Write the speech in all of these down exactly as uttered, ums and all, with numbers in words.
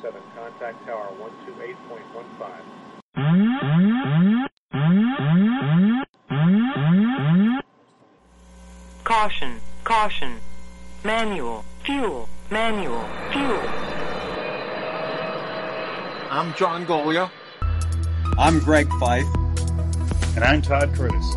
seven, contact tower one two eight point one five. Caution, caution. Manual, fuel, manual, fuel. I'm John Golia. I'm Greg Fife. And I'm Todd Curtis.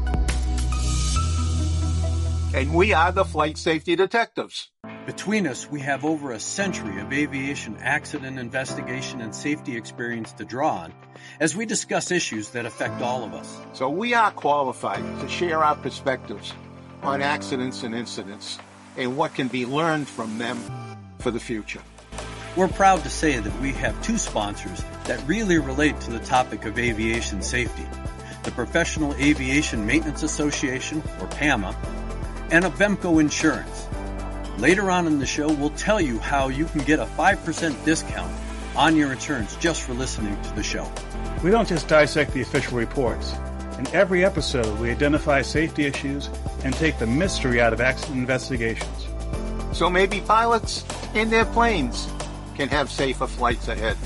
And we are the Flight Safety Detectives. Between us, we have over a century of aviation accident investigation and safety experience to draw on as we discuss issues that affect all of us. So we are qualified to share our perspectives on accidents and incidents and what can be learned from them for the future. We're proud to say that we have two sponsors that really relate to the topic of aviation safety: the Professional Aviation Maintenance Association, or PAMA, and Avemco Insurance. Later on in the show, we'll tell you how you can get a five percent discount on your insurance just for listening to the show. We don't just dissect the official reports. In every episode, we identify safety issues and take the mystery out of accident investigations. So maybe pilots in their planes can have safer flights ahead.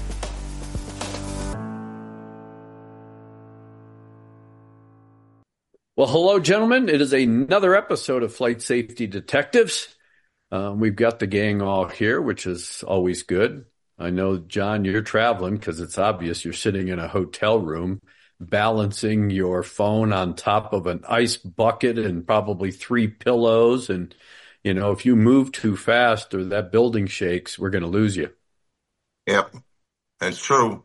Well, hello, gentlemen. It is another episode of Flight Safety Detectives. Uh, we've got the gang all here, which is always good. I know, John, you're traveling because it's obvious you're sitting in a hotel room balancing your phone on top of an ice bucket and probably three pillows. And, you know, if you move too fast or that building shakes, we're going to lose you. Yep, that's true.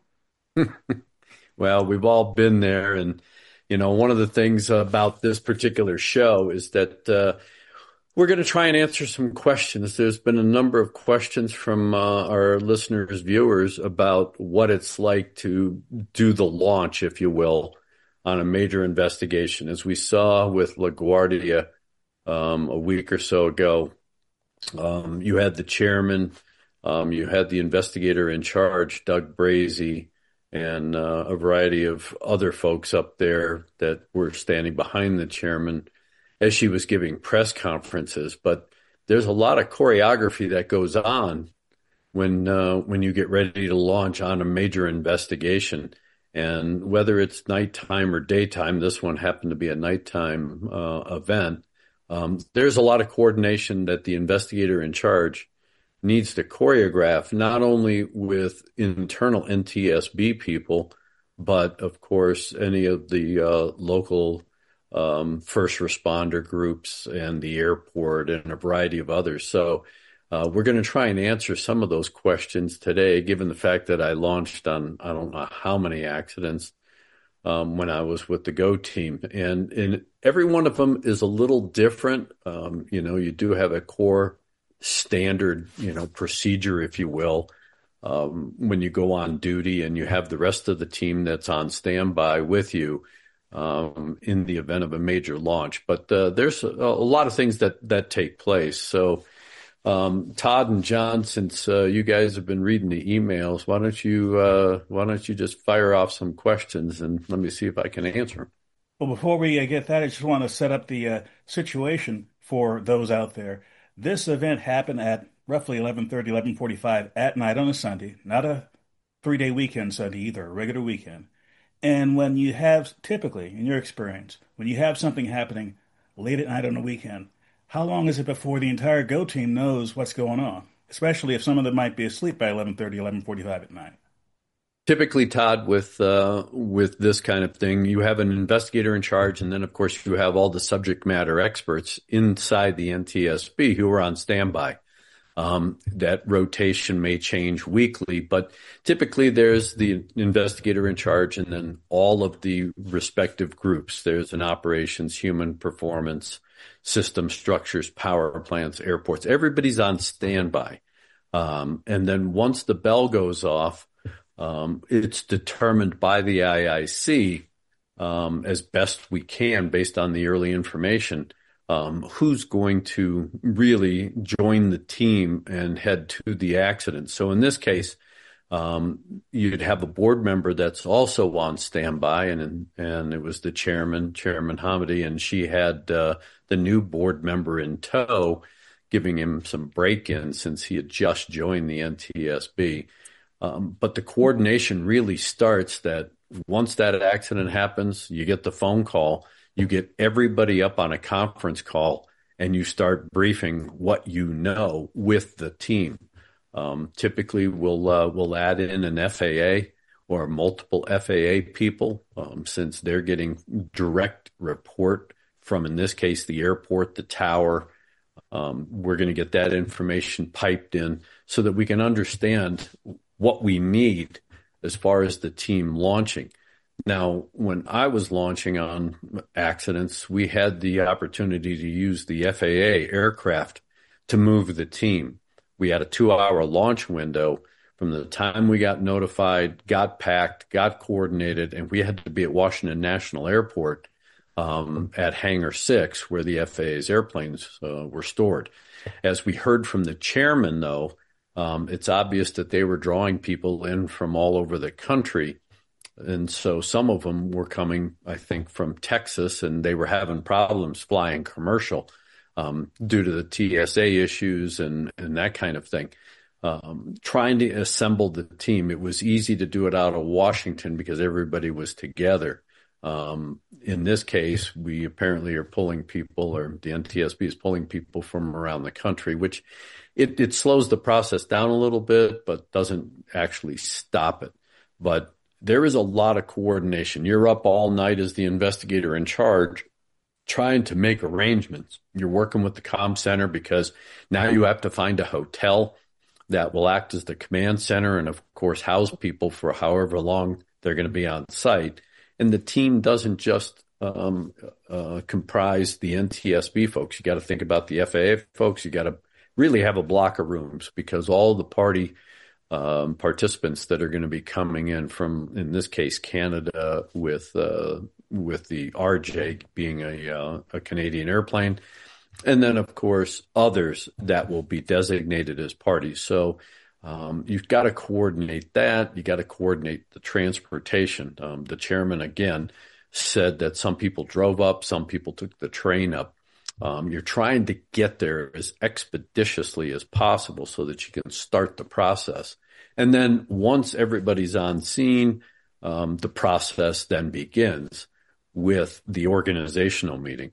Well, we've all been there. And, you know, one of the things about this particular show is that uh, we're going to try and answer some questions. There's been a number of questions from uh, our listeners, viewers, about what it's like to do the launch, if you will, on a major investigation. As we saw with LaGuardia um, a week or so ago, um, you had the chairman, um, you had the investigator in charge, Doug Brazee, and uh, a variety of other folks up there that were standing behind the chairman as she was giving press conferences. But there's a lot of choreography that goes on when uh, when you get ready to launch on a major investigation. And whether it's nighttime or daytime, this one happened to be a nighttime uh, event, um, there's a lot of coordination that the investigator in charge needs to choreograph, not only with internal N T S B people, but, of course, any of the uh, local um, first responder groups and the airport and a variety of others. So uh, we're going to try and answer some of those questions today, given the fact that I launched on I don't know how many accidents um, when I was with the Go team. And, and every one of them is a little different. Um, you know, you do have a core standard, you know, procedure, if you will, um, when you go on duty and you have the rest of the team that's on standby with you um, in the event of a major launch. But uh, there's a, a lot of things that, that take place. So, um, Todd and John, since uh, you guys have been reading the emails, why don't you uh, why don't you just fire off some questions and let me see if I can answer them. Well, before we uh, get that, I just want to set up the uh, situation for those out there. This event happened at roughly eleven thirty, eleven forty-five at night on a Sunday, not a three-day weekend Sunday either, a regular weekend. And when you have, typically, in your experience, when you have something happening late at night on a weekend, how long is it before the entire Go team knows what's going on, especially if some of them might be asleep by eleven thirty, eleven forty-five at night? Typically, Todd, with uh, with this kind of thing, you have an investigator in charge, and then, of course, you have all the subject matter experts inside the N T S B who are on standby. Um, that rotation may change weekly, but typically there's the investigator in charge and then all of the respective groups. There's an operations, human performance, system structures, power plants, airports. Everybody's on standby. Um, and then once the bell goes off, Um, it's determined by the I I C um, as best we can based on the early information um, who's going to really join the team and head to the accident. So in this case, um, you'd have a board member that's also on standby, and and it was the chairman, Chairman Hamady, and she had uh, the new board member in tow, giving him some break-in since he had just joined the N T S B. Um, but the coordination really starts that once that accident happens, you get the phone call, you get everybody up on a conference call, and you start briefing what you know with the team. Um, typically, we'll uh, we'll add in an F A A or multiple F A A people, um, since they're getting direct report from, in this case, the airport, the tower. Um, we're going to get that information piped in so that we can understand what we need as far as the team launching. Now, when I was launching on accidents, we had the opportunity to use the F A A aircraft to move the team. We had a two-hour launch window from the time we got notified, got packed, got coordinated, and we had to be at Washington National Airport um, at Hangar six, where the F A A's airplanes uh, were stored. As we heard from the chairman, though, um, it's obvious that they were drawing people in from all over the country. And so some of them were coming, I think, from Texas, and they were having problems flying commercial um, due to the T S A issues and, and that kind of thing. Um, trying to assemble the team, it was easy to do it out of Washington because everybody was together. Um, in this case, we apparently are pulling people, or the N T S B is pulling people from around the country, which it, it slows the process down a little bit, but doesn't actually stop it. But there is a lot of coordination. You're up all night as the investigator in charge trying to make arrangements. You're working with the comm center because now you have to find a hotel that will act as the command center and, of course, house people for however long they're going to be on site. And the team doesn't just um, uh, comprise the N T S B folks. You got to think about the F A A folks. You got to really have a block of rooms because all the party Um, participants that are going to be coming in from, in this case, Canada, with uh, with the R J being a uh, a Canadian airplane, and then of course others that will be designated as parties. So um, you've got to coordinate that. You got to coordinate the transportation. Um, the chairman again said that some people drove up, some people took the train up. Um, you're trying to get there as expeditiously as possible so that you can start the process. And then once everybody's on scene, um, the process then begins with the organizational meeting.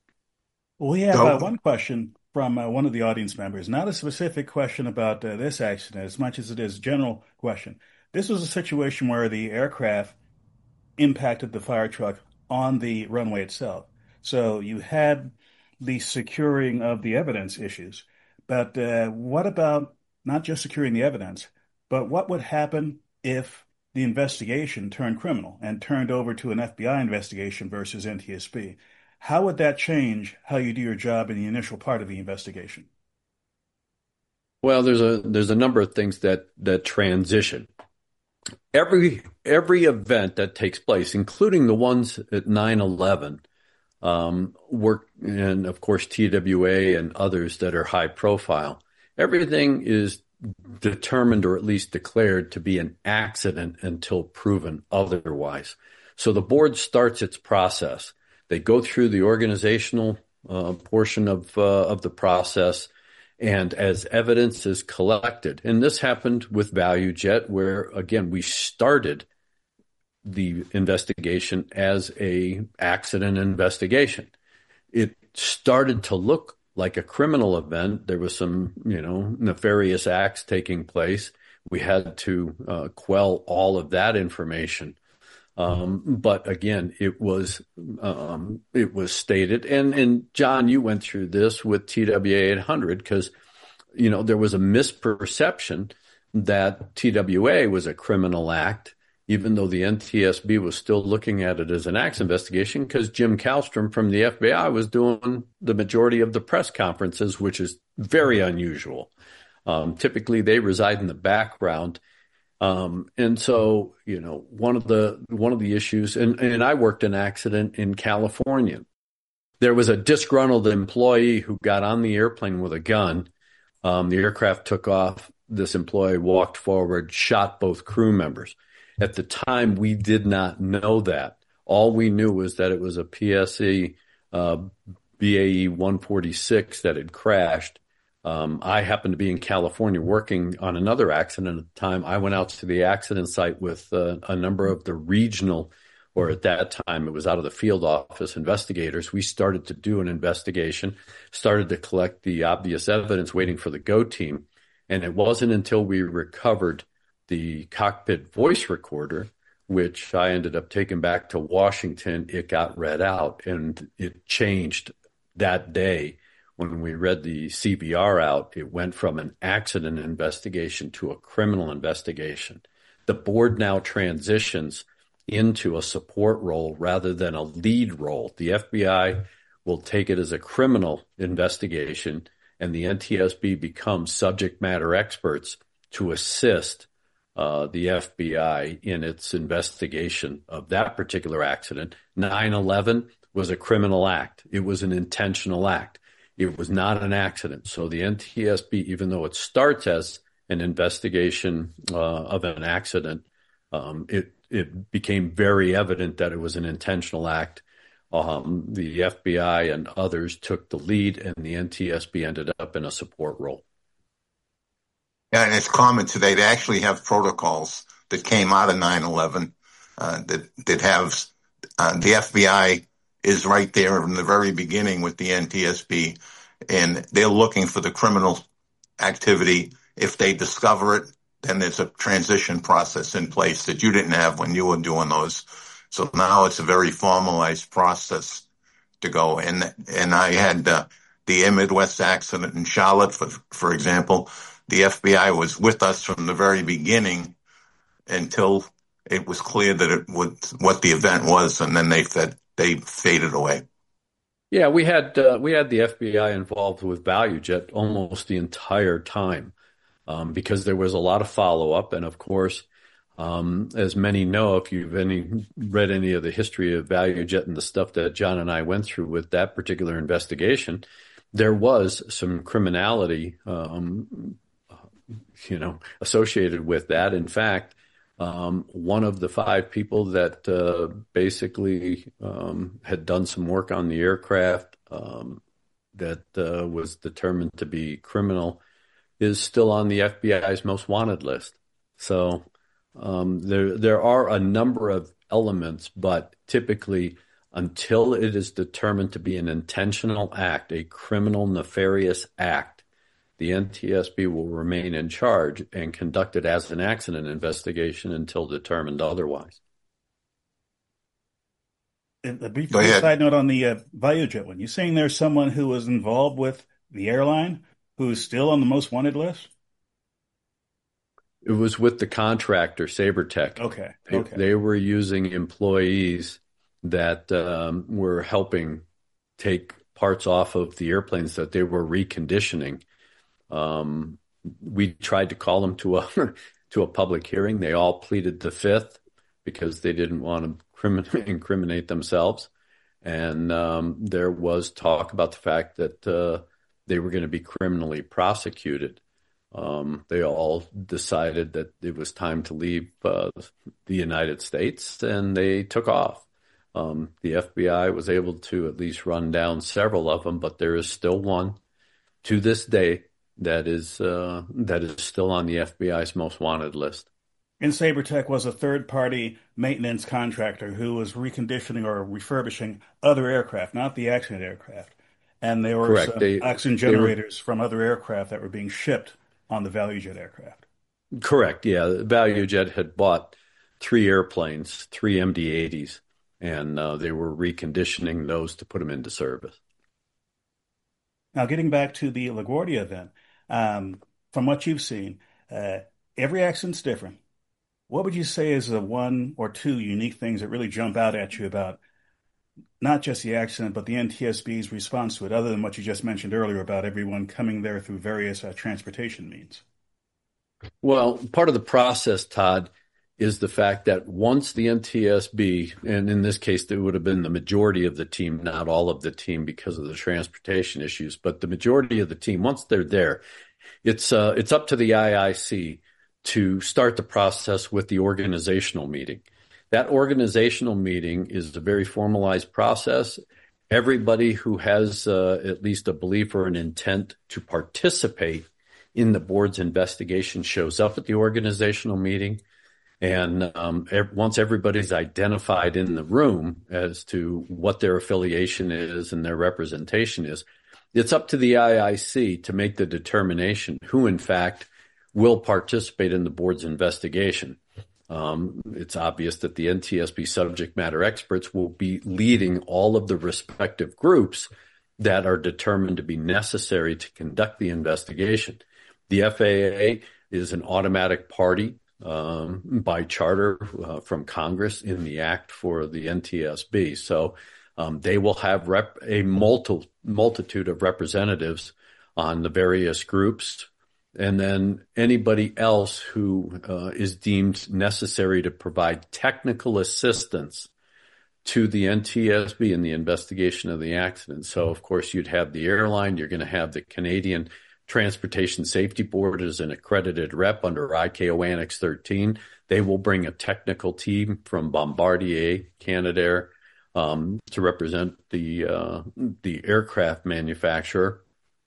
We have uh, one question from uh, one of the audience members, not a specific question about uh, this accident as much as it is a general question. This was a situation where the aircraft impacted the fire truck on the runway itself. So you had the securing of the evidence issues. But uh, what about not just securing the evidence, but what would happen if the investigation turned criminal and turned over to an F B I investigation versus N T S B? How would that change how you do your job in the initial part of the investigation? Well, there's a there's a number of things that that transition. Every every event that takes place, including the ones at nine eleven, Um, work, and of course T W A and others that are high profile. Everything is determined or at least declared to be an accident until proven otherwise. So the board starts its process. They go through the organizational uh, portion of uh, of the process, and as evidence is collected, and this happened with ValueJet, where again we started the investigation as a accident investigation. It started to look like a criminal event. There was some, you know, nefarious acts taking place. We had to uh, quell all of that information. Um, but again, it was um, it was stated, and and John, you went through this with T W A eight hundred because, you know, there was a misperception that T W A was a criminal act, even though the N T S B was still looking at it as an acts investigation, because Jim Kallstrom from the F B I was doing the majority of the press conferences, which is very unusual. Um, typically, they reside in the background. Um, and so, you know, one of the one of the issues, and, and I worked an accident in California. There was a disgruntled employee who got on the airplane with a gun. Um, the aircraft took off. This employee walked forward, shot both crew members. At the time, we did not know that. All we knew was that it was a P S E uh, B A E one forty-six that had crashed. Um, I happened to be in California working on another accident at the time. I went out to the accident site with uh, a number of the regional, or at that time it was out of the field office investigators. We started to do an investigation, started to collect the obvious evidence, waiting for the GO team. And it wasn't until we recovered the cockpit voice recorder, which I ended up taking back to Washington, it got read out, and it changed that day. When we read the C V R out, it went from an accident investigation to a criminal investigation. The board now transitions into a support role rather than a lead role. The F B I will take it as a criminal investigation, and the N T S B becomes subject matter experts to assist uh, the F B I in its investigation of that particular accident. nine eleven was a criminal act. It was an intentional act. It was not an accident. So the N T S B, even though it starts as an investigation uh, of an accident, um, it it became very evident that it was an intentional act. Um, the F B I and others took the lead, and the N T S B ended up in a support role. Yeah, and it's common today. They actually have protocols that came out of nine eleven uh, that that have uh, the F B I is right there from the very beginning with the N T S B, and they're looking for the criminal activity. If they discover it, then there's a transition process in place that you didn't have when you were doing those. So now it's a very formalized process to go. And and I had uh, the Air Midwest accident in Charlotte, for for example. The F B I was with us from the very beginning until it was clear that it would what the event was, and then they fed. They faded away. Yeah, we had uh, we had the F B I involved with ValueJet almost the entire time um, because there was a lot of follow up, and of course, um, as many know, if you've any read any of the history of ValueJet and the stuff that John and I went through with that particular investigation, there was some criminality, um, you know, associated with that. In fact. Um, one of the five people that uh, basically um, had done some work on the aircraft um, that uh, was determined to be criminal is still on the F B I's most wanted list. So um, there there are a number of elements, but typically until it is determined to be an intentional act, a criminal nefarious act, the N T S B will remain in charge and conduct it as an accident investigation until determined otherwise. A brief side note on the uh, ValueJet one. You're saying there's someone who was involved with the airline who is still on the most wanted list? It was with the contractor, SaberTech. Okay. They, okay. they were using employees that um, were helping take parts off of the airplanes that they were reconditioning. Um, we tried to call them to a to a public hearing. They all pleaded the fifth because they didn't want to crimin- incriminate themselves. And um, there was talk about the fact that uh, they were going to be criminally prosecuted. Um, they all decided that it was time to leave uh, the United States, and they took off. Um, the F B I was able to at least run down several of them, but there is still one to this day that is uh, that is still on the F B I's most wanted list. And SaberTech was a third-party maintenance contractor who was reconditioning or refurbishing other aircraft, not the accident aircraft. And there were Correct. some They, oxygen generators were, from other aircraft that were being shipped on the ValueJet aircraft. Correct, yeah. ValueJet had bought three airplanes, three M D eighties, and uh, they were reconditioning those to put them into service. Now, getting back to the LaGuardia event, um, from what you've seen, uh, every accident's different. What would you say is the one or two unique things that really jump out at you about not just the accident, but the N T S B's response to it, other than what you just mentioned earlier about everyone coming there through various uh, transportation means? Well, part of the process, Todd, is the fact that once the N T S B, and in this case, it would have been the majority of the team, not all of the team because of the transportation issues, but the majority of the team, once they're there, it's uh, it's up to the I I C to start the process with the organizational meeting. That organizational meeting is a very formalized process, Everybody who has uh, at least a belief or an intent to participate in the board's investigation shows up at the organizational meeting. And um, once everybody's identified in the room as to what their affiliation is and their representation is, it's up to the I I C to make the determination who, in fact, will participate in the board's investigation. Um, it's obvious that the N T S B subject matter experts will be leading all of the respective groups that are determined to be necessary to conduct the investigation. The F A A is an automatic party um, by charter uh, from Congress in the act for the N T S B. So um, they will have rep- a multi- multitude of representatives on the various groups, and then anybody else who uh, is deemed necessary to provide technical assistance to the N T S B in the investigation of the accident. So, of course, you'd have the airline. You're going to have the Canadian Transportation Safety Board as an accredited rep under I C A O Annex thirteen. They will bring a technical team from Bombardier, Canadair, um, to represent the uh, the aircraft manufacturer.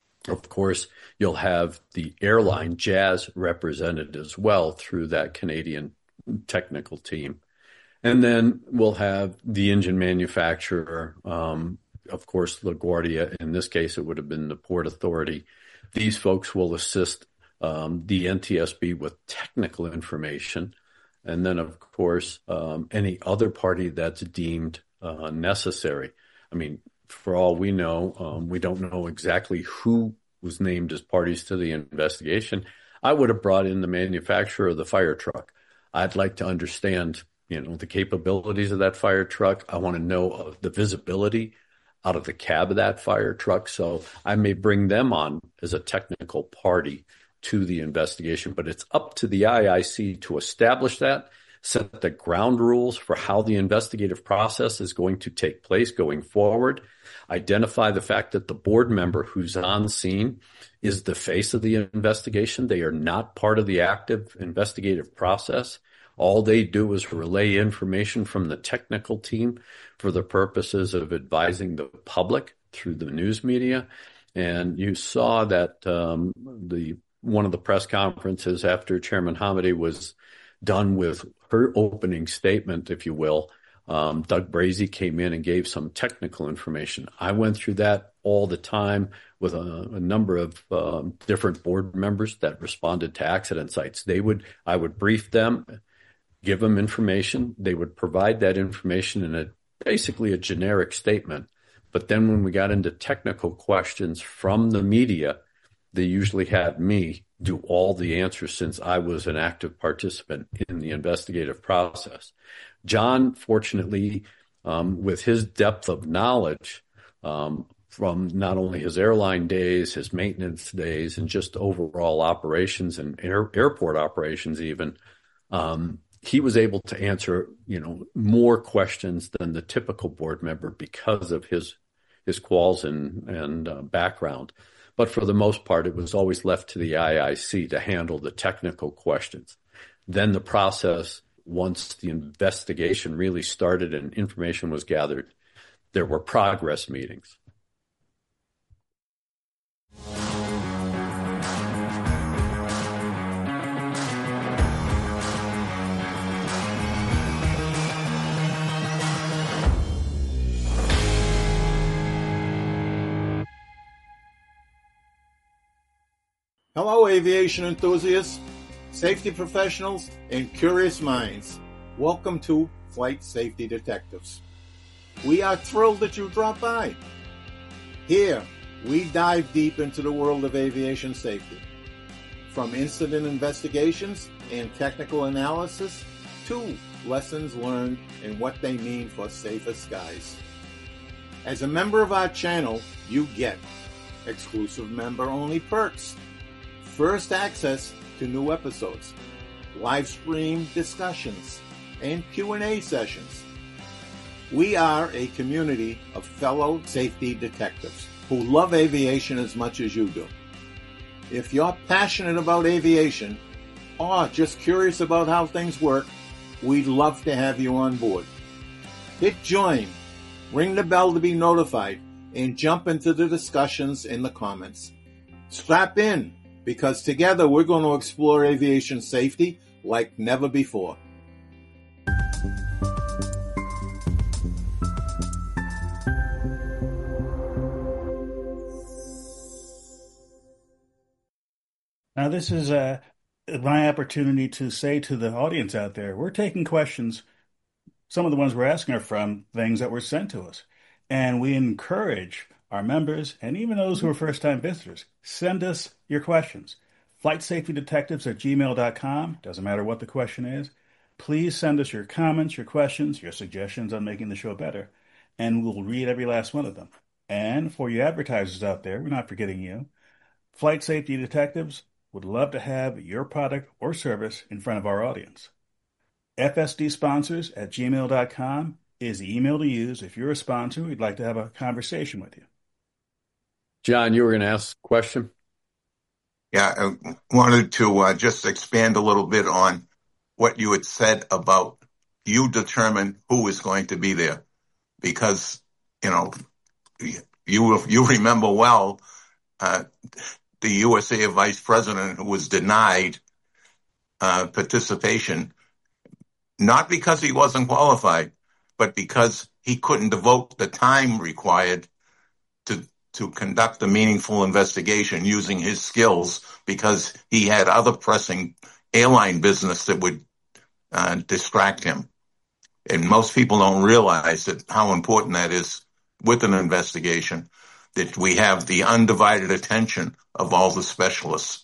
Of course, you'll have the airline, Jazz, represented as well through that Canadian technical team. And then we'll have the engine manufacturer, um, of course, LaGuardia. In this case, it would have been the Port Authority. These folks will assist um, the N T S B with technical information. And then, of course, um, any other party that's deemed uh, necessary. I mean, for all we know, um, we don't know exactly who was named as parties to the investigation. I would have brought in the manufacturer of the fire truck. I'd like to understand, you know, the capabilities of that fire truck. I want to know of the visibility out of the cab of that fire truck. So I may bring them on as a technical party to the investigation, but it's up to the I I C to establish that, set the ground rules for how the investigative process is going to take place going forward, identify the fact that the board member who's on scene is the face of the investigation. They are not part of the active investigative process. All they do is relay information from the technical team for the purposes of advising the public through the news media. And you saw that um, the one of the press conferences after Chairman Hamady was done with her opening statement, if you will, um, Doug Brazee came in and gave some technical information. I went through that all the time with a, a number of um, different board members that responded to accident sites. They would, I would brief them, give them information. They would provide that information in a basically a generic statement. But then when we got into technical questions from the media, they usually had me do all the answers since I was an active participant in the investigative process. John, fortunately, um, with his depth of knowledge um, from not only his airline days, his maintenance days, and just overall operations and air, airport operations even, um, he was able to answer, you know, more questions than the typical board member because of his his quals and, and uh, background. But for the most part, it was always left to the I I C to handle the technical questions. Then the process, once the investigation really started and information was gathered, there were progress meetings. Hello, aviation enthusiasts, safety professionals, and curious minds. Welcome to Flight Safety Detectives. We are thrilled that you dropped by. Here, we dive deep into the world of aviation safety. From incident investigations and technical analysis to lessons learned and what they mean for safer skies. As a member of our channel, you get exclusive member-only perks, first access to new episodes, live stream discussions, and Q and A sessions. We are a community of fellow safety detectives who love aviation as much as you do. If you're passionate about aviation or just curious about how things work, we'd love to have you on board. Hit join ring the bell to be notified, and jump into the discussions in the comments. Strap in, because together we're going to explore aviation safety like never before. Now, this is uh, my opportunity to say to the audience out there, we're taking questions. Some of the ones we're asking are from things that were sent to us. And we encourage our members and even those who are first-time visitors, send us your questions. flight safety detectives at gmail dot com. Doesn't matter what the question is. Please send us your comments, your questions, your suggestions on making the show better, and we'll read every last one of them. And for you advertisers out there, we're not forgetting you. Flight Safety Detectives would love to have your product or service in front of our audience. F S D sponsors at gmail dot com is the email to use if you're a sponsor. We'd like to have a conversation with you. John, you were going to ask a question? Yeah, I wanted to uh, just expand a little bit on what you had said about you determine who is going to be there. Because, you know, you you remember well uh, the U S A Vice President who was denied uh, participation, not because he wasn't qualified, but because he couldn't devote the time required to to conduct a meaningful investigation using his skills, because he had other pressing airline business that would uh, distract him. And most people don't realize that how important that is with an investigation, that we have the undivided attention of all the specialists.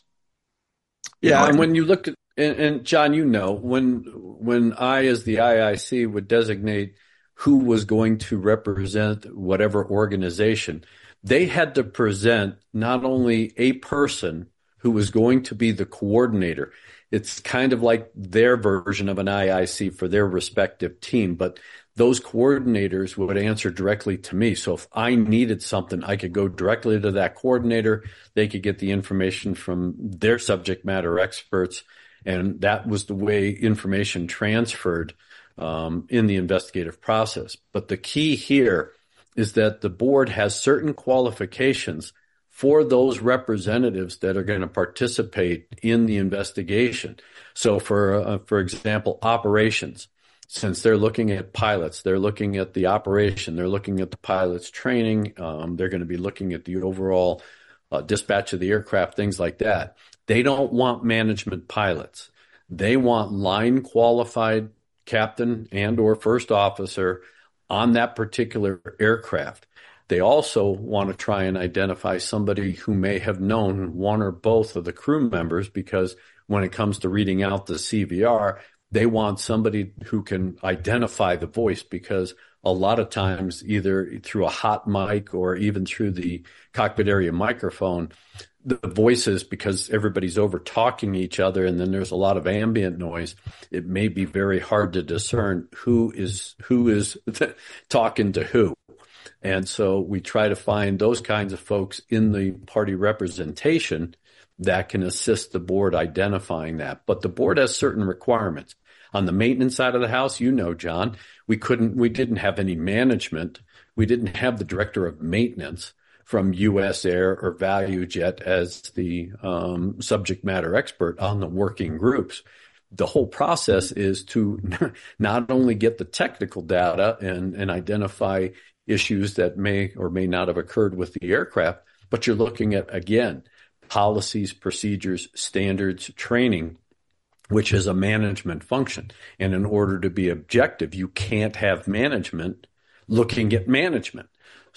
Yeah, You know, and when you look at, and, and John, you know, when when I, as the I I C, would designate who was going to represent whatever organization, they had to present not only a person who was going to be the coordinator. It's kind of like their version of an I I C for their respective team, but those coordinators would answer directly to me. So if I needed something, I could go directly to that coordinator. They could get the information from their subject matter experts. And that was the way information transferred um, in the investigative process. But the key here is that the board has certain qualifications for those representatives that are going to participate in the investigation. So for, uh, for example, operations, since they're looking at pilots, they're looking at the operation, they're looking at the pilot's training, um, they're going to be looking at the overall uh, dispatch of the aircraft, things like that. They don't want management pilots. They want line qualified captain and or first officer on that particular aircraft. They also want to try and identify somebody who may have known one or both of the crew members, because when it comes to reading out the C V R, they want somebody who can identify the voice, because a lot of times, either through a hot mic or even through the cockpit area microphone, the voices, because everybody's over talking each other and then there's a lot of ambient noise, it may be very hard to discern who is who is talking to who. And so we try to find those kinds of folks in the party representation that can assist the board identifying that. But the board has certain requirements. On the maintenance side of the house, you know, John, we couldn't, we didn't have any management. We didn't have the director of maintenance from U S Air or ValueJet as the um, subject matter expert on the working groups. The whole process is to not only get the technical data and, and identify issues that may or may not have occurred with the aircraft, but you're looking at, again, policies, procedures, standards, training, which is a management function. And in order to be objective, you can't have management looking at management.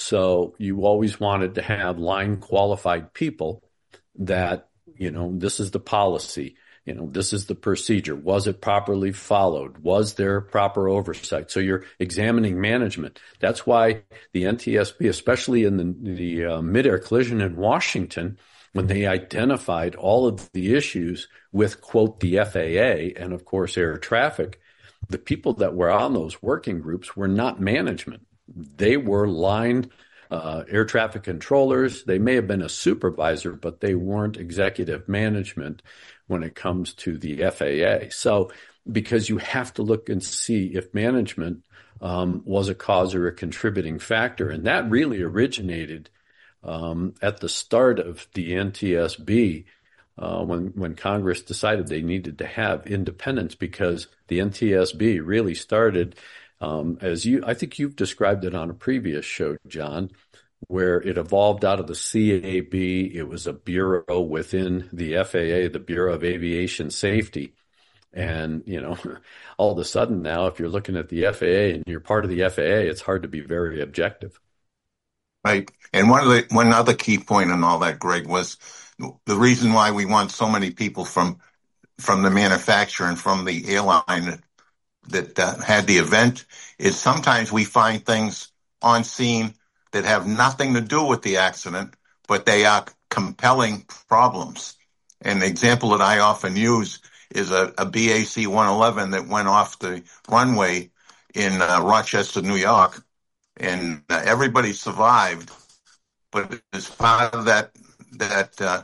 So you always wanted to have line qualified people that, you know, this is the policy, you know, this is the procedure. Was it properly followed? Was there proper oversight? So you're examining management. That's why the N T S B, especially in the, the uh, mid-air collision in Washington, when they identified all of the issues with, quote, the F A A and, of course, air traffic, the people that were on those working groups were not management. They were line uh, air traffic controllers. They may have been a supervisor, but they weren't executive management when it comes to the F A A. So because you have to look and see if management um, was a cause or a contributing factor. And that really originated um, at the start of the N T S B uh, when, when Congress decided they needed to have independence, because the N T S B really started, um, as you, I think you've described it on a previous show, John, where it evolved out of the C A B. It was a bureau within the F A A, the Bureau of Aviation Safety. And, you know, all of a sudden now, if you're looking at the F A A and you're part of the F A A, it's hard to be very objective. Right. And one of the, one other key point in all that, Greg, was the reason why we want so many people from, from the manufacturer and from the airline that, that uh, had the event is sometimes we find things on scene that have nothing to do with the accident, but they are compelling problems. And the example that I often use is a, a B A C one eleven that went off the runway in uh, Rochester, New York, and uh, everybody survived. But as part of that that uh,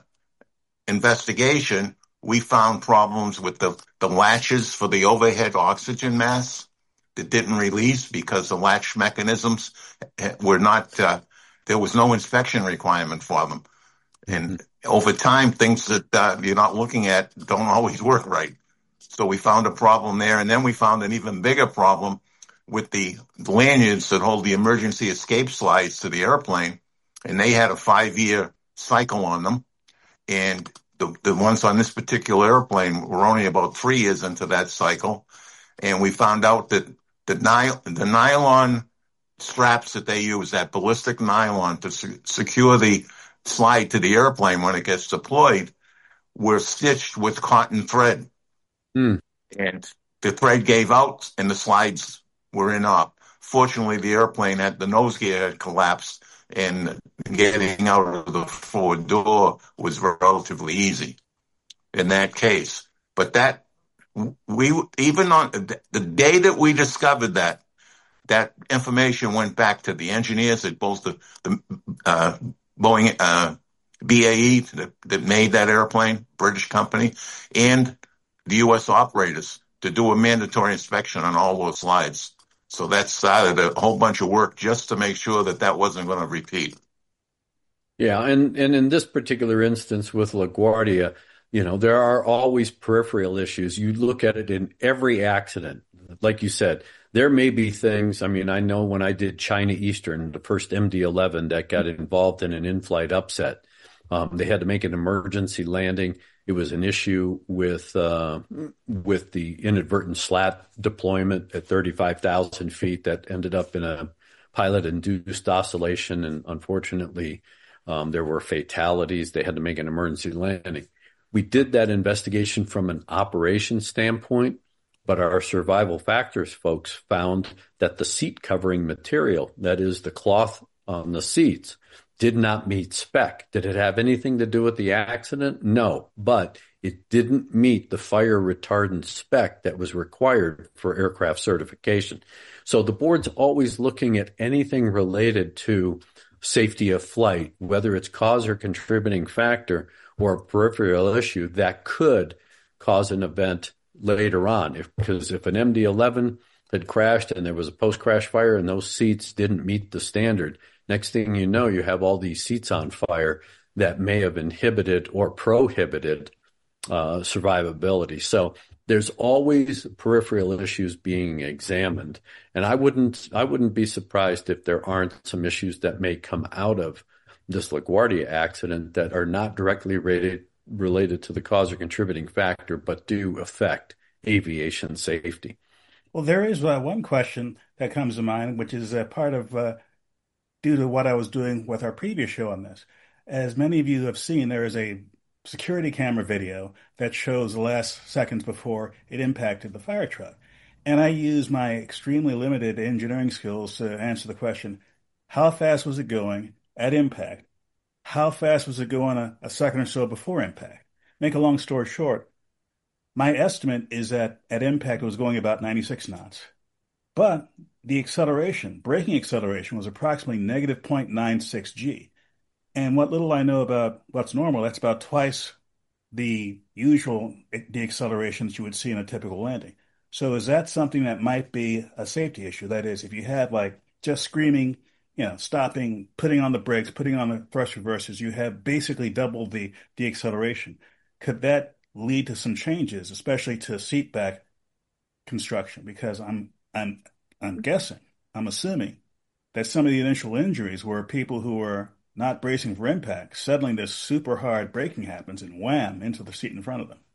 investigation, we found problems with the, the latches for the overhead oxygen mask that didn't release because the latch mechanisms were not, uh, there was no inspection requirement for them. And over time, things that uh, you're not looking at don't always work right. So we found a problem there. And then we found an even bigger problem with the lanyards that hold the emergency escape slides to the airplane. And they had a five-year cycle on them. And the, the ones on this particular airplane were only about three years into that cycle. And we found out that the, ny- the nylon straps that they use, that ballistic nylon to se- secure the slide to the airplane when it gets deployed, were stitched with cotton thread. Mm. And the thread gave out and the slides were in up. Fortunately, the airplane had, the nose gear had collapsed, and getting out of the forward door was relatively easy in that case. But that, we, even on the day that we discovered that, that information went back to the engineers at both the, the uh, Boeing, uh, B A E that, that made that airplane, British company, and the U S operators to do a mandatory inspection on all those slides. So that started a whole bunch of work just to make sure that that wasn't going to repeat. Yeah, and, and in this particular instance with LaGuardia, you know, there are always peripheral issues. You look at it in every accident. Like you said, there may be things. I mean, I know when I did China Eastern, the first M D eleven that got involved in an in-flight upset, um, they had to make an emergency landing. It was an issue with uh, with the inadvertent slat deployment at thirty-five thousand feet that ended up in a pilot-induced oscillation, and unfortunately, um, there were fatalities. They had to make an emergency landing. We did that investigation from an operations standpoint, but our survival factors folks found that the seat covering material, that is the cloth on the seats, did not meet spec. Did it have anything to do with the accident? No, but it didn't meet the fire retardant spec that was required for aircraft certification. So the board's always looking at anything related to safety of flight, whether it's cause or contributing factor or a peripheral issue that could cause an event later on. If, because if an M D eleven had crashed and there was a post-crash fire and those seats didn't meet the standard, next thing you know, you have all these seats on fire that may have inhibited or prohibited uh, survivability. So there's always peripheral issues being examined, and I wouldn't I wouldn't be surprised if there aren't some issues that may come out of this LaGuardia accident that are not directly related related to the cause or contributing factor, but do affect aviation safety. Well, there is uh, one question that comes to mind, which is uh, part of uh, due to what I was doing with our previous show on this. As many of you have seen, there is a security camera video that shows the last seconds before it impacted the fire truck. And I used my extremely limited engineering skills to answer the question, how fast was it going at impact? How fast was it going a, a second or so before impact? Make a long story short, my estimate is that at impact it was going about ninety-six knots. But the acceleration, braking acceleration, was approximately negative zero point nine six G. And what little I know about what's normal, that's about twice the usual deaccelerations you would see in a typical landing. So is that something that might be a safety issue? That is, if you had like just screaming, you know, stopping, putting on the brakes, putting on the thrust reversers, you have basically doubled the, the acceleration. Could that lead to some changes, especially to seat back construction? Because I'm I'm I'm guessing, I'm assuming that some of the initial injuries were people who were not bracing for impact. Suddenly this super hard braking happens and wham into the seat in front of them.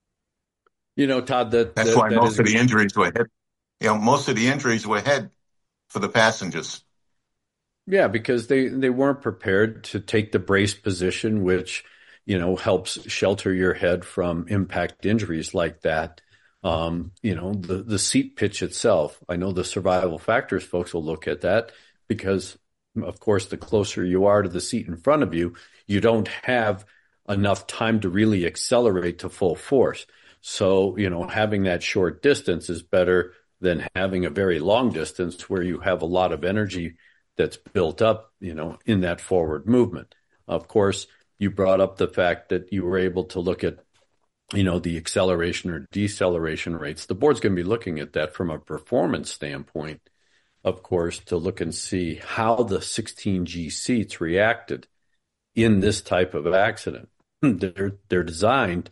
You know, Todd, that That's that, why that most is, of the injuries were head. You know, most of the injuries were head for the passengers. yeah, because they they weren't prepared to take the brace position, which, you know, helps shelter your head from impact injuries like that. Um, you know, the the seat pitch itself. I know the survival factors folks will look at that because, of course, the closer you are to the seat in front of you, you don't have enough time to really accelerate to full force. So, you know, having that short distance is better than having a very long distance where you have a lot of energy that's built up, you know, in that forward movement. Of course, you brought up the fact that you were able to look at, you know, the acceleration or deceleration rates. The board's going to be looking at that from a performance standpoint, of course, to look and see how the sixteen G seats reacted in this type of accident. They're, they're designed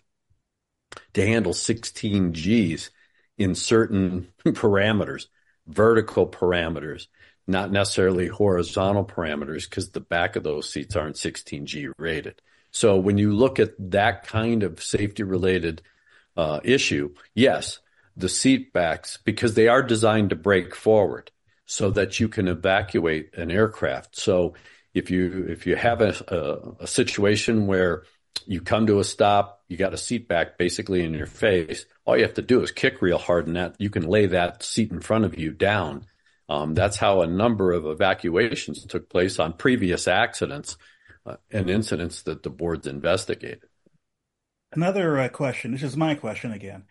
to handle sixteen Gs in certain parameters, vertical parameters, not necessarily horizontal parameters, because the back of those seats aren't sixteen G rated. So when you look at that kind of safety-related uh, issue, yes, the seat backs, because they are designed to brake forward so that you can evacuate an aircraft. So if you if you have a, a, a situation where you come to a stop, you got a seat back basically in your face, all you have to do is kick real hard, and that you can lay that seat in front of you down. Um, that's how a number of evacuations took place on previous accidents uh, and incidents that the board's investigated. Another uh, question, this is my question again.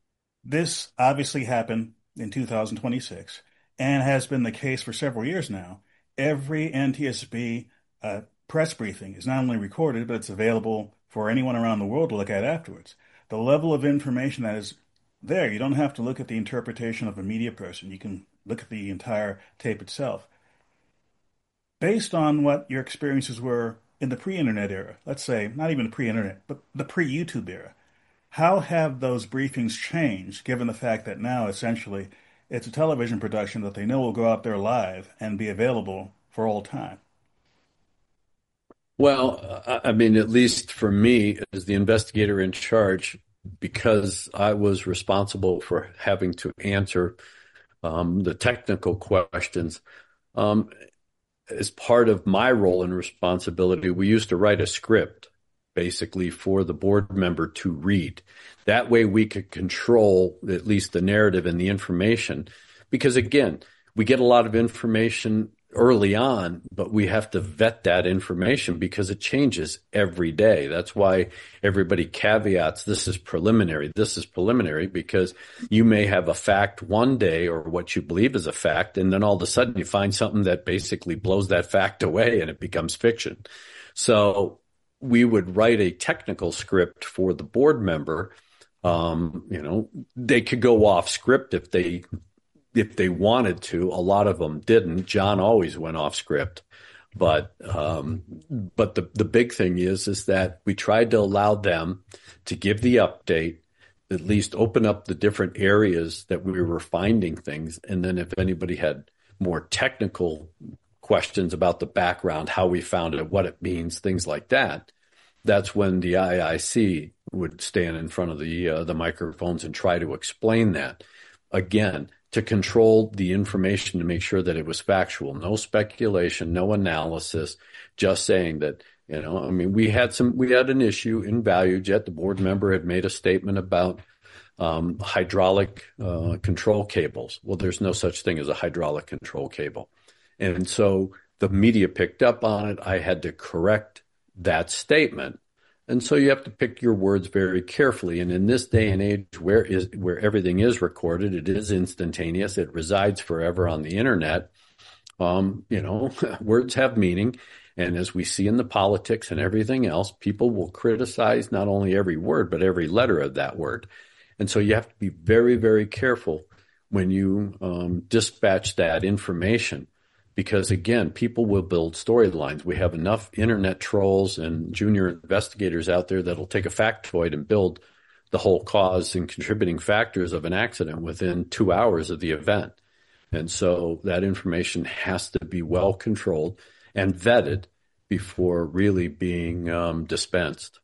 This obviously happened in two thousand twenty-six and has been the case for several years now. Every N T S B uh, press briefing is not only recorded, but it's available for anyone around the world to look at afterwards. The level of information that is there, you don't have to look at the interpretation of a media person. You can look at the entire tape itself. Based on what your experiences were in the pre-internet era, let's say, not even the pre-internet, but the pre-YouTube era, how have those briefings changed, given the fact that now, essentially, it's a television production that they know will go out there live and be available for all time? Well, I mean, at least for me, as the investigator in charge, because I was responsible for having to answer um, the technical questions, um, as part of my role and responsibility, we used to write a script basically for the board member to read. That way we could control at least the narrative and the information. Because again, we get a lot of information early on, but we have to vet that information because it changes every day. That's why everybody caveats, this is preliminary, this is preliminary, because you may have a fact one day or what you believe is a fact, and then all of a sudden you find something that basically blows that fact away and it becomes fiction. So we would write a technical script for the board member. Um, you know, they could go off script if they if they wanted to. A lot of them didn't. John always went off script. But um, but the, the big thing is, is that we tried to allow them to give the update, at least open up the different areas that we were finding things. And then if anybody had more technical questions about the background, how we found it, what it means, things like that, that's when the I I C would stand in front of the uh, the microphones and try to explain that. Again, to control the information to make sure that it was factual, no speculation, no analysis, just saying that, you know, I mean, we had some, we had an issue in ValueJet. The board member had made a statement about um, hydraulic uh, control cables. Well, there's no such thing as a hydraulic control cable. And so the media picked up on it. I had to correct that statement. And so you have to pick your words very carefully. And in this day and age where is where everything is recorded, it is instantaneous, it resides forever on the internet. Um, you know, words have meaning. And as we see in the politics and everything else, people will criticize not only every word, but every letter of that word. And so you have to be very, very careful when you um, dispatch that information, because again, people will build storylines. We have enough internet trolls and junior investigators out there that'll take a factoid and build the whole cause and contributing factors of an accident within two hours of the event. And so that information has to be well controlled and vetted before really being um, dispensed.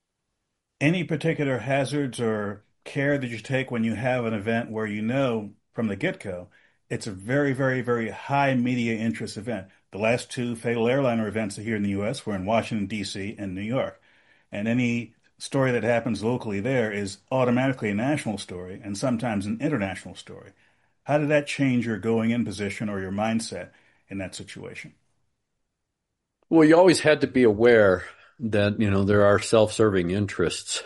Any particular hazards or care that you take when you have an event where you know from the get-go it's a very, very, very high media interest event? The last two fatal airliner events here in the U S were in Washington, D C and New York. And any story that happens locally there is automatically a national story and sometimes an international story. How did that change your going-in position or your mindset in that situation? Well, you always had to be aware that, you know, there are self-serving interests.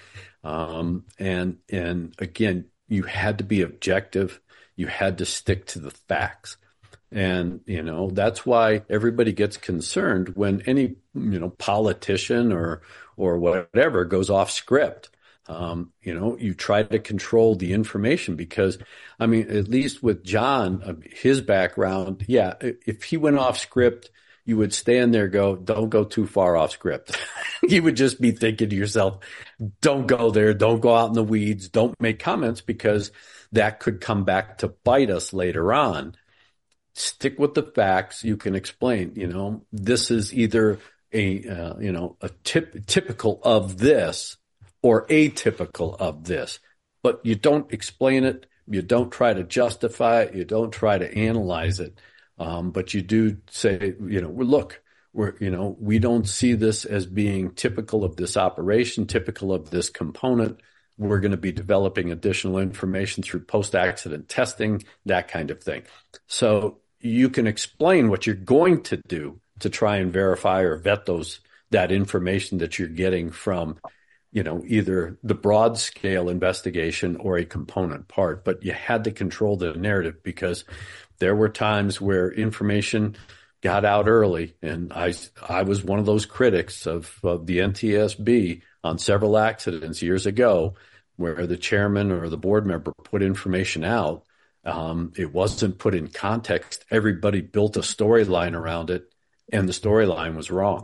um, and, and again, you had to be objective. You had to stick to the facts. And, you know, that's why everybody gets concerned when any, you know, politician or, or whatever goes off script. Um, you know, you try to control the information because, I mean, at least with John, his background, yeah, if he went off script, you would stand there and go, don't go too far off script. You would just be thinking to yourself, don't go there. Don't go out in the weeds. Don't make comments because that could come back to bite us later on. Stick with the facts. You can explain, you know, this is either a, uh, you know, a tip, typical of this or atypical of this, but you don't explain it. You don't try to justify it. You don't try to analyze it. Um, but you do say, you know, well, look, we're, you know, we don't see this as being typical of this operation, typical of this component. We're going to be developing additional information through post-accident testing, that kind of thing. So you can explain what you're going to do to try and verify or vet those, that information that you're getting from, you know, either the broad scale investigation or a component part. But you had to control the narrative because there were times where information got out early, and I I was one of those critics of, of the N T S B on several accidents years ago where the chairman or the board member put information out. Um, it wasn't put in context. Everybody built a storyline around it, and the storyline was wrong.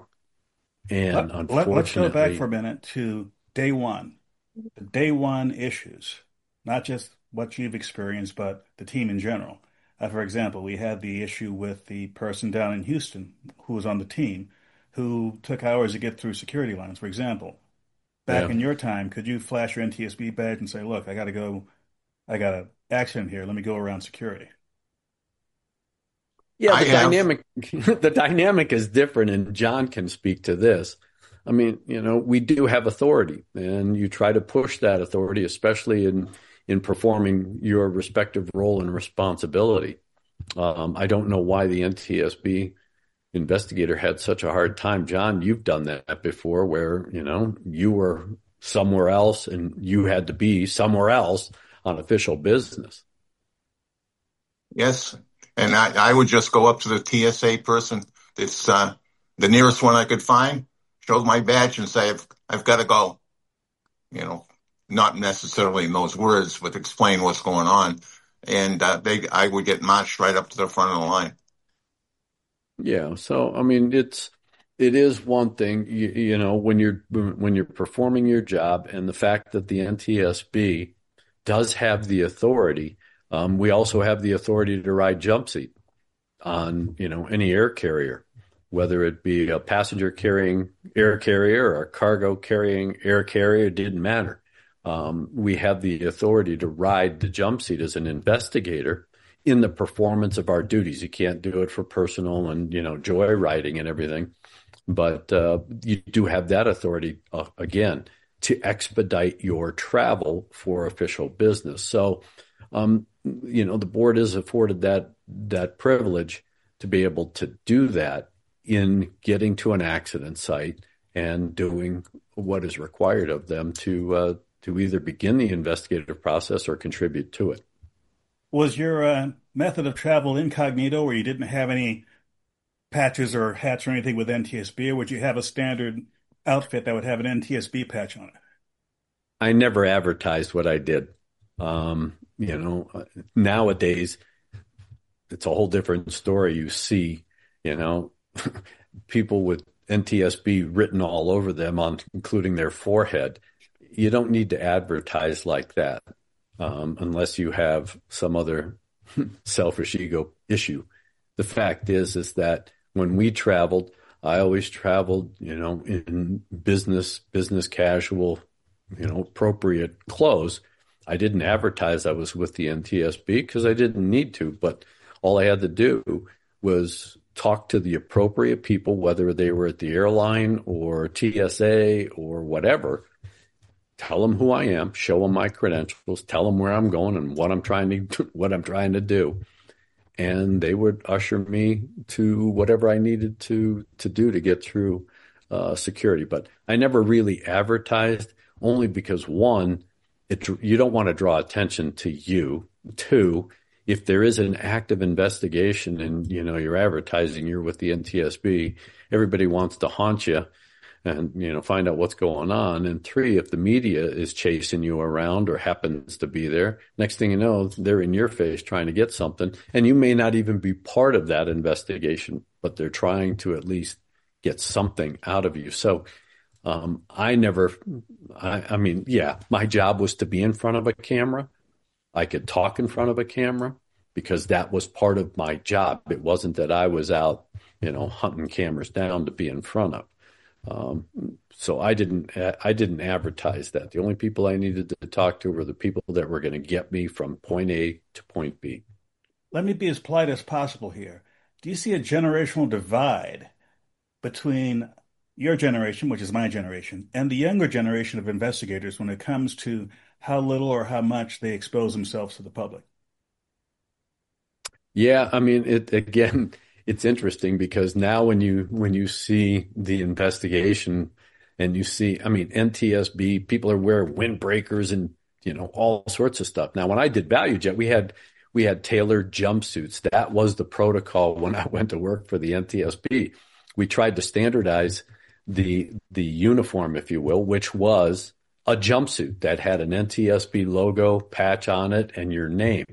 And let, unfortunately... Let's go back for a minute to day one, the day one issues, not just what you've experienced, but the team in general. Uh, for example, we had the issue with the person down in Houston who was on the team who took hours to get through security lines, for example. Back Yeah. in your time, could you flash your N T S B badge and say, look, I got to go, I got an accident here, let me go around security? Yeah, I the have- dynamic the dynamic is different, and John can speak to this. I mean, you know, we do have authority, and you try to push that authority, especially in in performing your respective role and responsibility. Um, I don't know why the N T S B investigator had such a hard time. John, you've done that before where, you know, you were somewhere else and you had to be somewhere else on official business. Yes. And I, I would just go up to the T S A person that's uh, the nearest one I could find, show my badge and say, I've, I've got to go. You know, not necessarily in those words, but explain what's going on. And uh, they, I would get marched right up to the front of the line. Yeah. So, I mean, it's, it is one thing, you, you know, when you're, when you're performing your job, and the fact that the N T S B does have the authority. Um, we also have the authority to ride jump seat on, you know, any air carrier, whether it be a passenger carrying air carrier or a cargo carrying air carrier, it didn't matter. Um, we have the authority to ride the jump seat as an investigator in the performance of our duties. You can't do it for personal and, you know, joyriding and everything, but uh, you do have that authority, uh, again, to expedite your travel for official business. So, um, you know, the board is afforded that that privilege to be able to do that in getting to an accident site and doing what is required of them to uh, to either begin the investigative process or contribute to it. Was your uh, method of travel incognito, where you didn't have any patches or hats or anything with N T S B, or would you have a standard outfit that would have an N T S B patch on it? I never advertised what I did. Um, you know, nowadays it's a whole different story. You see, you know, people with N T S B written all over them, on including their forehead. You don't need to advertise like that um, unless you have some other selfish ego issue. The fact is, is that when we traveled, I always traveled, you know, in business, business casual, you know, appropriate clothes. I didn't advertise I was with the N T S B because I didn't need to, but all I had to do was talk to the appropriate people, whether they were at the airline or T S A or whatever, tell them who I am, show them my credentials, tell them where I'm going and what I'm trying to, what I'm trying to do. And they would usher me to whatever I needed to, to do to get through uh, security. But I never really advertised, only because one, it, you don't want to draw attention to you. Two, if there is an active investigation and, you know, you're advertising you're with the N T S B, everybody wants to haunt you and, you know, find out what's going on. And three, if the media is chasing you around or happens to be there, next thing you know, they're in your face trying to get something. And you may not even be part of that investigation, but they're trying to at least get something out of you. So um, I never, I, I mean, yeah, my job was to be in front of a camera. I could talk in front of a camera because that was part of my job. It wasn't that I was out, you know, hunting cameras down to be in front of. Um, so I didn't, I didn't advertise that. The only people I needed to talk to were the people that were going to get me from point A to point B. Let me be as polite as possible here. Do you see a generational divide between your generation, which is my generation, and the younger generation of investigators when it comes to how little or how much they expose themselves to the public? Yeah, I mean, it again, it's interesting because now when you when you see the investigation and you see, I mean, N T S B, people are wearing windbreakers and, you know, all sorts of stuff. Now, when I did ValueJet, we had we had tailored jumpsuits. That was the protocol when I went to work for the N T S B. We tried to standardize the the uniform, if you will, which was a jumpsuit that had an N T S B logo patch on it and your name.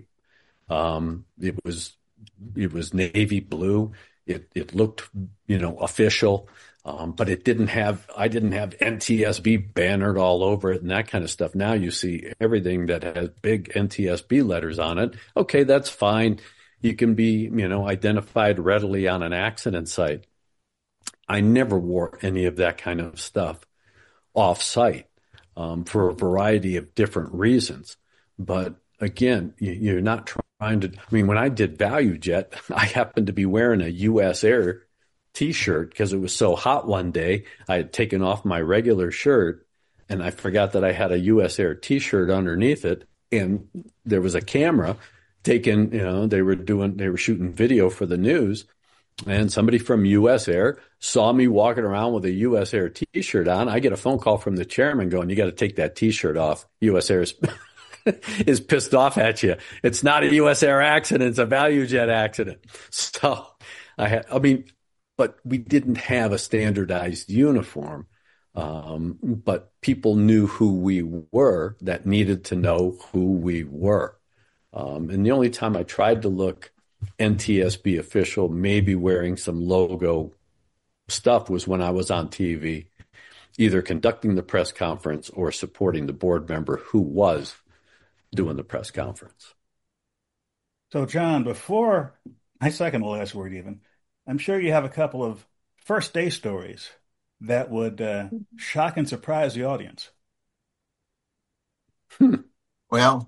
Um, it was it was navy blue. It it looked, you know, official, um, but it didn't have. I didn't have N T S B bannered all over it and that kind of stuff. Now you see everything that has big N T S B letters on it. Okay, that's fine. You can be, you know, identified readily on an accident site. I never wore any of that kind of stuff off-site um, for a variety of different reasons. But again, you, you're not trying to, I mean, when I did ValueJet, I happened to be wearing a U S Air t-shirt because it was so hot one day. I had taken off my regular shirt and I forgot that I had a U S Air t-shirt underneath it. And there was a camera taking, you know, they were doing, they were shooting video for the news. And somebody from U S Air saw me walking around with a U S Air t-shirt on. I get a phone call from the chairman going, you got to take that t-shirt off. U S Air is, is pissed off at you. It's not a U S Air accident. It's a ValueJet accident. So I had, I mean, but we didn't have a standardized uniform. Um, but people knew who we were that needed to know who we were. Um, and the only time I tried to look N T S B official, maybe wearing some logo stuff, was when I was on T V, either conducting the press conference or supporting the board member who was doing the press conference. So, John, before I second the last word even, I'm sure you have a couple of first day stories that would uh, shock and surprise the audience. Hmm. Well,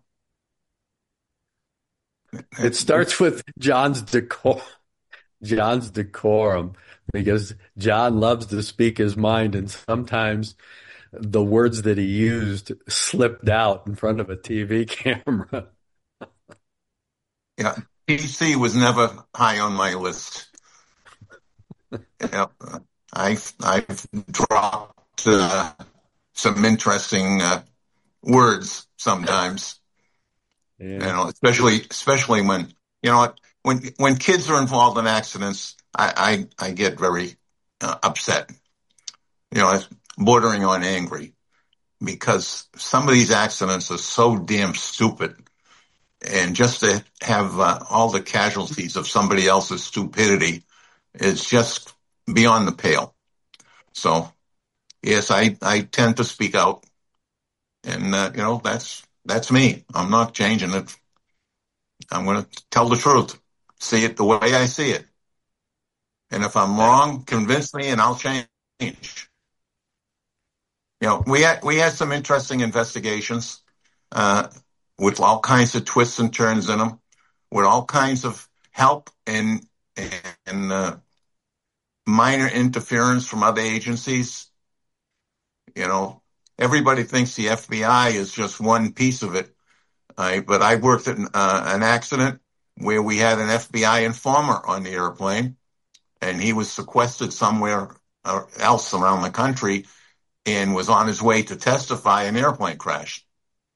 it starts with John's decor, John's decorum, because John loves to speak his mind, and sometimes the words that he used slipped out in front of a T V camera. Yeah, P C was never high on my list. Yeah, I've I've dropped uh, some interesting uh, words sometimes. Yeah. You know, especially especially when you know when when kids are involved in accidents, I I, I get very uh, upset. You know, bordering on angry. because some of these accidents are so damn stupid. And just to have uh, all the casualties of somebody else's stupidity is just beyond the pale. So, yes, I, I tend to speak out. And, uh, you know, that's that's me. I'm not changing it. I'm going to tell the truth, see it the way I see it. And if I'm wrong, convince me and I'll change. You know, we had, we had some interesting investigations uh, with all kinds of twists and turns in them, with all kinds of help and, and uh, minor interference from other agencies. You know, everybody thinks the F B I is just one piece of it. Uh, but I worked at uh, an accident where we had an F B I informer on the airplane, and he was sequestered somewhere else around the country and was on his way to testify. An airplane crashed.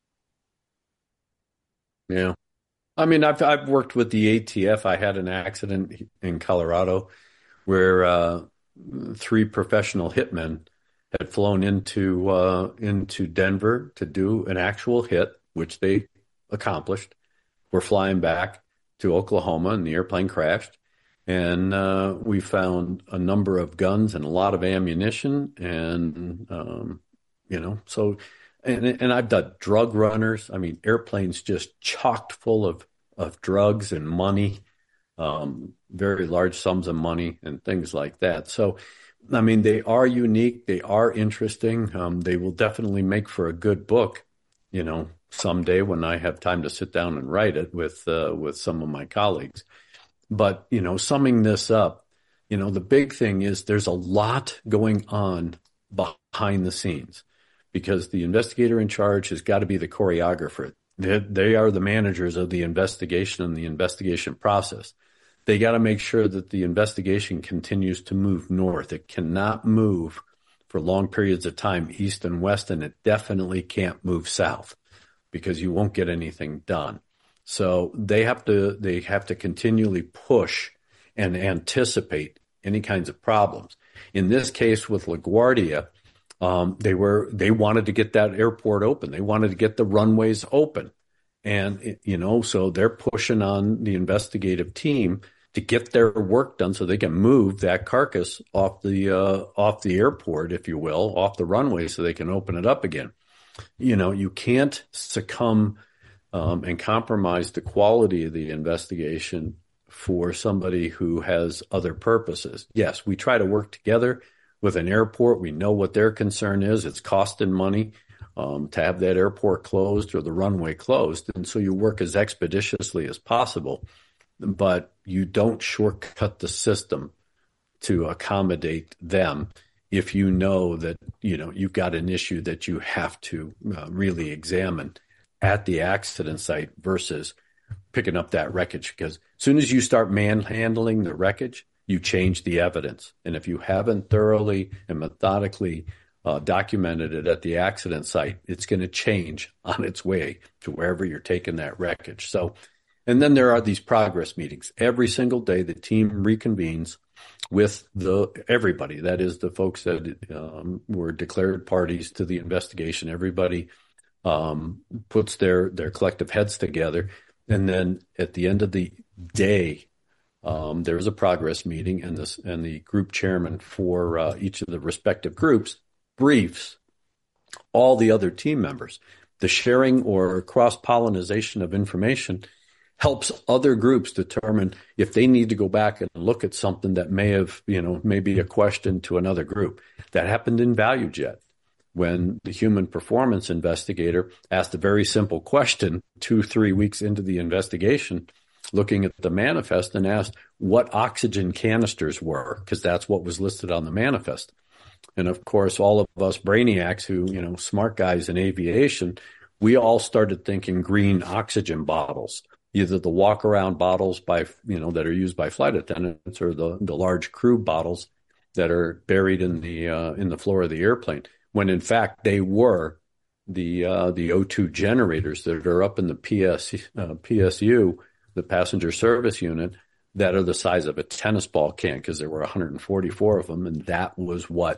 Yeah. I mean, I've I've worked with the A T F. I had an accident in Colorado where uh, three professional hitmen had flown into uh, into Denver to do an actual hit, which they accomplished. We're flying back to Oklahoma, and the airplane crashed. And uh, we found a number of guns and a lot of ammunition, and um, you know, so and and I've done drug runners. I mean, airplanes just chocked full of of drugs and money, um, very large sums of money and things like that. So, I mean, they are unique. They are interesting. Um, they will definitely make for a good book, you know, someday when I have time to sit down and write it with uh, with some of my colleagues. But, you know, summing this up, you know, the big thing is there's a lot going on behind the scenes because the investigator in charge has got to be the choreographer. They, they are the managers of the investigation and the investigation process. They got to make sure that the investigation continues to move north. It cannot move for long periods of time east and west, and it definitely can't move south because you won't get anything done. So they have to they have to continually push and anticipate any kinds of problems. In this case with LaGuardia, um, they were they wanted to get that airport open. They wanted to get the runways open, and you know, so they're pushing on the investigative team to get their work done so they can move that carcass off the uh, off the airport, if you will, off the runway, so they can open it up again. You know, you can't succumb Um, and compromise the quality of the investigation for somebody who has other purposes. Yes, we try to work together with an airport. We know what their concern is. It's costing money um, to have that airport closed or the runway closed. And so you work as expeditiously as possible, but you don't shortcut the system to accommodate them if you know that, you know, you've got an issue that you have to uh, really examine at the accident site versus picking up that wreckage. Because as soon as you start manhandling the wreckage, you change the evidence. And if you haven't thoroughly and methodically uh, documented it at the accident site, it's going to change on its way to wherever you're taking that wreckage. So, and then there are these progress meetings. Every single day, the team reconvenes with the everybody. That is the folks that um, were declared parties to the investigation. Everybody Um, puts their, their collective heads together. And then at the end of the day, um, there's a progress meeting, and this, and the group chairman for uh, each of the respective groups briefs all the other team members. The sharing or cross-pollination of information helps other groups determine if they need to go back and look at something that may have, you know, maybe a question to another group. That happened in ValueJet, when the human performance investigator asked a very simple question two, three weeks into the investigation, looking at the manifest, and asked what oxygen canisters were, because that's what was listed on the manifest. And of course, all of us brainiacs who, you know, smart guys in aviation, we all started thinking green oxygen bottles, either the walk around bottles by, you know, that are used by flight attendants, or the, the large crew bottles that are buried in the, uh, in the floor of the airplane. When in fact they were the uh, the O two generators that are up in the P S, uh, P S U, the passenger service unit, that are the size of a tennis ball can, because there were one hundred forty-four of them, and that was what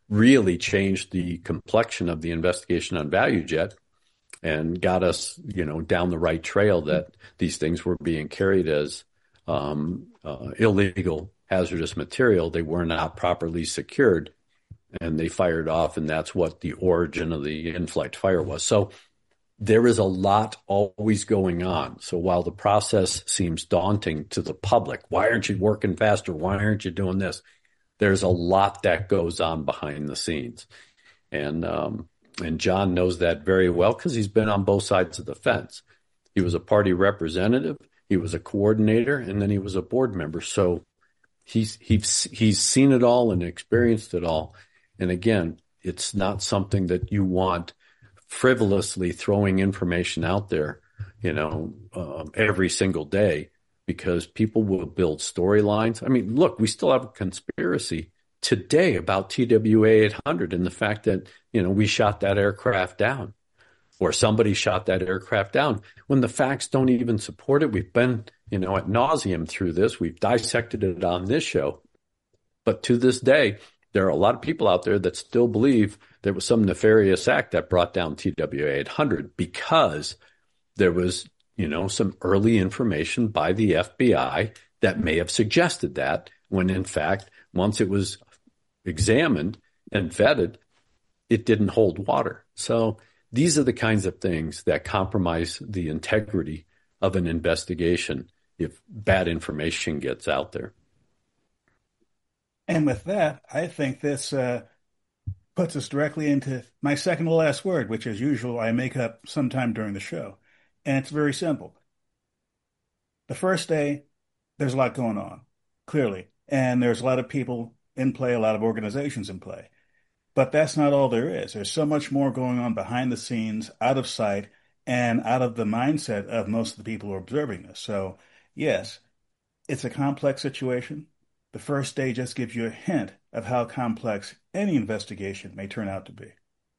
really changed the complexion of the investigation on ValueJet and got us, you know, down the right trail that these things were being carried as um, uh, illegal hazardous material. They were not properly secured, and they fired off, and that's what the origin of the in-flight fire was. So there is a lot always going on. So while the process seems daunting to the public, why aren't you working faster? Why aren't you doing this? There's a lot that goes on behind the scenes. And um, and John knows that very well because he's been on both sides of the fence. He was a party representative, he was a coordinator, and then he was a board member. So he's he's he's seen it all and experienced it all. And again, it's not something that you want frivolously throwing information out there, you know, um, every single day, because people will build storylines. I mean, look, we still have a conspiracy today about T W A eight hundred and the fact that, you know, we shot that aircraft down or somebody shot that aircraft down when the facts don't even support it. We've been, you know, ad nauseum through this. We've dissected it on this show. But to this day, there are a lot of people out there that still believe there was some nefarious act that brought down T W A eight hundred because there was, you know, some early information by the F B I that may have suggested that, when in fact, once it was examined and vetted, it didn't hold water. So these are the kinds of things that compromise the integrity of an investigation if bad information gets out there. And with that, I think this uh, puts us directly into my second to last word, which as usual I make up sometime during the show. And it's very simple. The first day, there's a lot going on, clearly. And there's a lot of people in play, a lot of organizations in play. But that's not all there is. There's so much more going on behind the scenes, out of sight, and out of the mindset of most of the people who are observing this. So, yes, it's a complex situation. The first day just gives you a hint of how complex any investigation may turn out to be.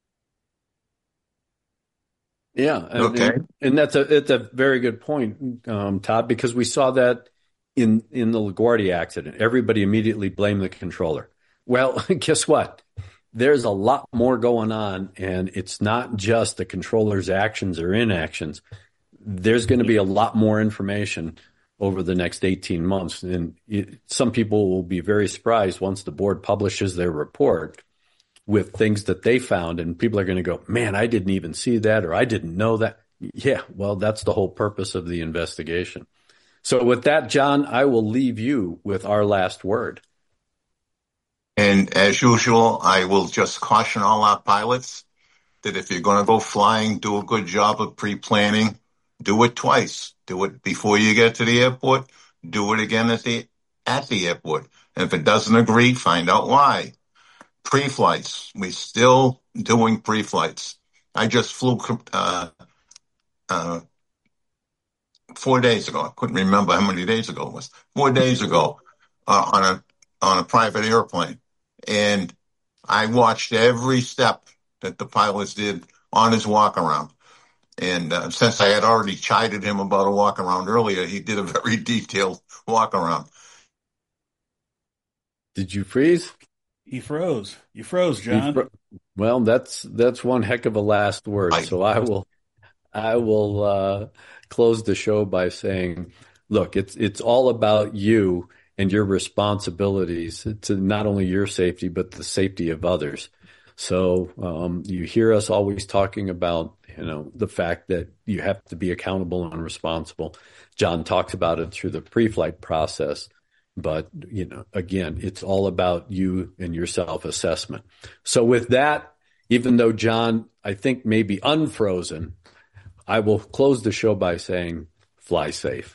Yeah, and, okay. and, and that's a it's a very good point, um, Todd, because we saw that in in the LaGuardia accident. Everybody immediately blamed the controller. Well, guess what? There's a lot more going on, and it's not just the controller's actions or inactions. There's going to be a lot more information over the next eighteen months. And it, some people will be very surprised once the board publishes their report with things that they found. And people are going to go, man, I didn't even see that, or I didn't know that. Yeah, well, that's the whole purpose of the investigation. So with that, John, I will leave you with our last word. And as usual, I will just caution all our pilots that if you're going to go flying, do a good job of pre-planning. Do it twice. Do it before you get to the airport. Do it again at the at the airport. And if it doesn't agree, find out why. Pre-flights. We're still doing pre-flights. I just flew uh, uh, four days ago. I couldn't remember how many days ago it was. Four days ago uh, on a on a private airplane, and I watched every step that the pilots did on his walk around. And uh, since I had already chided him about a walk around earlier, he did a very detailed walk around. Did you freeze? He froze. You froze, John. Fro- well, that's that's one heck of a last word. I, so I will I will uh, close the show by saying, look, it's it's all about you and your responsibilities to not only your safety, but the safety of others. So um, you hear us always talking about, you know, the fact that you have to be accountable and responsible. John talks about it through the pre-flight process. But, you know, again, it's all about you and your self-assessment. So with that, even though John, I think, may be unfrozen, I will close the show by saying, fly safe.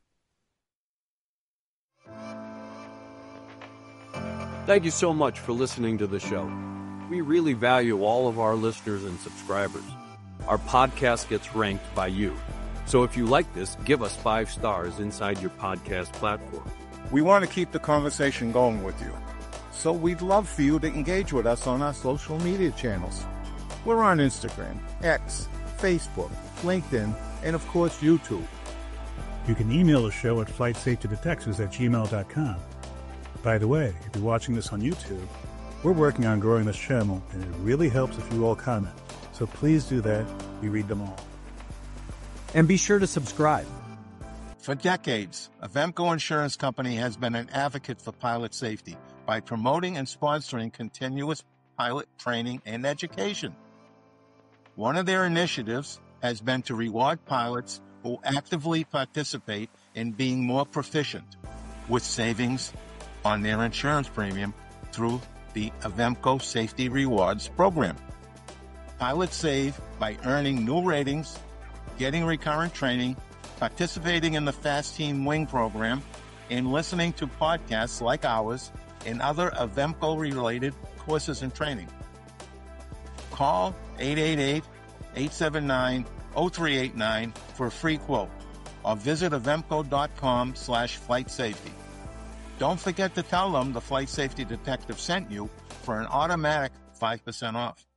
Thank you so much for listening to the show. We really value all of our listeners and subscribers. Our podcast gets ranked by you. So if you like this, give us five stars inside your podcast platform. We want to keep the conversation going with you, so we'd love for you to engage with us on our social media channels. We're on Instagram, X, Facebook, LinkedIn, and of course YouTube. You can email the show at flight safety detectives at gmail dot com. By the way, if you're watching this on YouTube, We're working on growing this channel, and it really helps if you all comment. So please do that. We read them all. And be sure to subscribe. For decades, Avemco Insurance Company has been an advocate for pilot safety by promoting and sponsoring continuous pilot training and education. One of their initiatives has been to reward pilots who actively participate in being more proficient, with savings on their insurance premium through the Avemco Safety Rewards program. Pilots save by earning new ratings, getting recurrent training, participating in the Fast Team Wing program, and listening to podcasts like ours and other Avemco-related courses and training. Call eight eight eight, eight seven nine, zero three eight nine for a free quote, or visit avemco.com slash flight safety. Don't forget to tell them the Flight Safety Detective sent you for an automatic five percent off.